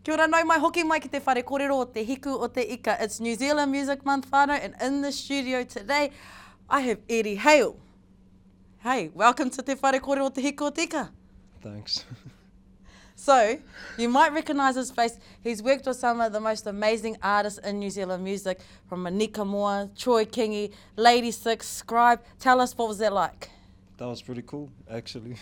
Kia ora nau mai hoki mai ki te whare kōrero o te hiku o te ika. It's New Zealand Music Month whānau, and in the studio today, I have Eddie Hale. Hey, welcome to te whare kōrero o te hiku o te ika. Thanks. So, you might recognise his face. He's worked with some of the most amazing artists in New Zealand music, from Manika Moa, Troy Kingi, Lady Six, Scribe. Tell us, what was that like? That was pretty cool, actually.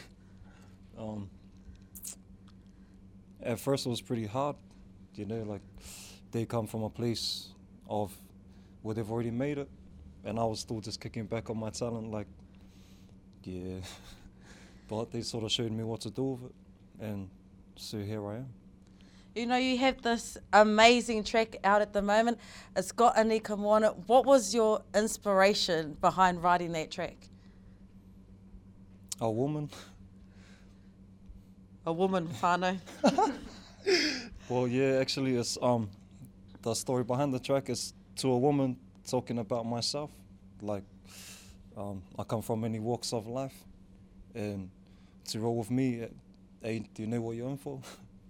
At first it was pretty hard, you know, like they come from a place of where they've already made it, and I was still just kicking back on my talent, like, yeah. But they sort of showed me what to do with it, and so here I am. You know, you have this amazing track out at the moment. It's got Anika Moa on it. What was your inspiration behind writing that track? A woman. A woman, whānau. Well, yeah, actually, it's the story behind the track is to a woman talking about myself. Like, I come from many walks of life, and to roll with me, hey, do you know what you're in for?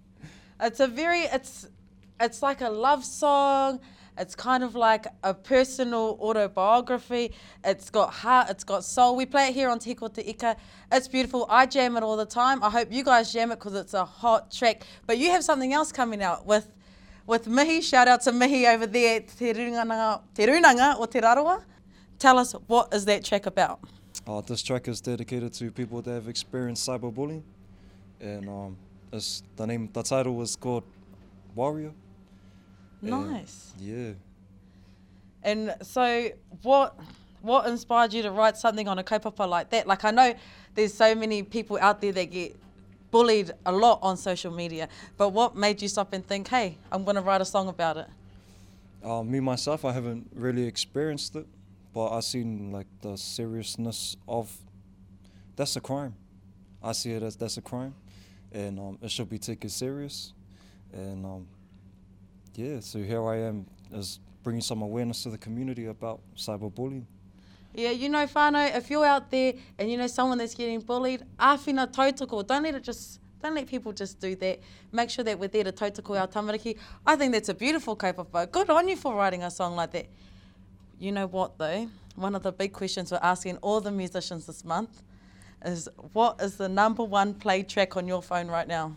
It's like a love song. It's kind of like a personal autobiography. It's got heart, it's got soul. We play it here on Te Hiko Te Ika. It's beautiful. I jam it all the time. I hope you guys jam it because it's a hot track. But you have something else coming out with Mihi. Shout out to Mihi over there at Te Runanga o Te Raroa. Tell us, what is that track about? This track is dedicated to people that have experienced cyberbullying, and the title is called Warrior. Nice. Yeah. And so what inspired you to write something on a kaupapa like that? Like, I know there's so many people out there that get bullied a lot on social media, but what made you stop and think, hey, I'm going to write a song about it? Me, myself, I haven't really experienced it, but I've seen like the seriousness of, that's a crime. I see it as that's a crime, and it should be taken serious. And yeah, so here I am as bringing some awareness to the community about cyberbullying. Yeah, you know, whānau, if you're out there and you know someone that's getting bullied, āwhina tautoko, don't let people just do that. Make sure that we're there to tautoko our tamariki. I think that's a beautiful kaupapa. Good on you for writing a song like that. You know what though? One of the big questions we're asking all the musicians this month is, what is the #1 played track on your phone right now?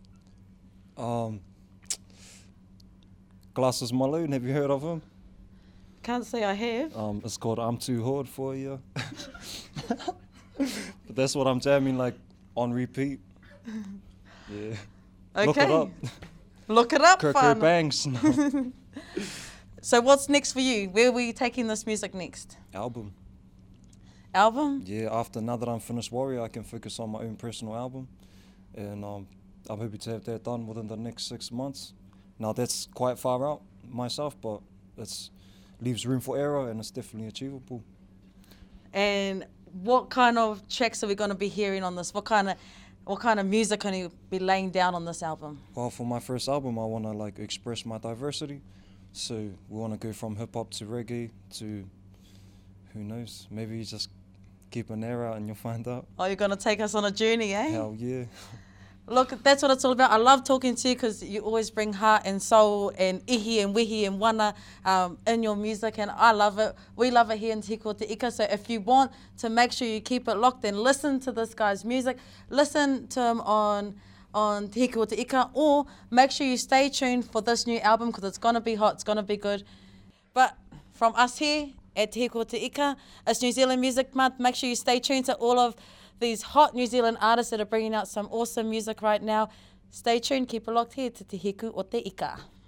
Glasses Malone, have you heard of him? Can't say I have. It's called I'm Too Hard For You. But that's what I'm jamming like on repeat. Yeah. Okay. Look it up. Look it up, Kirk whānau. Banks. So what's next for you? Where are we taking this music next? Album. Album? Yeah, now that I'm finished Warrior, I can focus on my own personal album. And I'm hoping to have that done within the next 6 months. Now that's quite far out myself, but it leaves room for error, and it's definitely achievable. And what kind of tracks are we going to be hearing on this? What kind of music are you be laying down on this album? Well, for my first album, I want to like express my diversity. So we want to go from hip hop to reggae to, who knows, maybe you just keep an ear out and you'll find out. Oh, you're going to take us on a journey, eh? Hell yeah. Look, that's what it's all about. I love talking to you because you always bring heart and soul and ihi and wihi and wana in your music, and I love it. We love it here in Te Hiko Te Ika. So if you want to make sure you keep it locked, then listen to this guy's music. Listen to him on Te Hiko Te Ika, or make sure you stay tuned for this new album because it's going to be hot, it's going to be good. But from us here at Te Hiko Te Ika, it's New Zealand Music Month. Make sure you stay tuned to all of these hot New Zealand artists that are bringing out some awesome music right now. Stay tuned, keep it locked here to Te Hiku o Te Ika.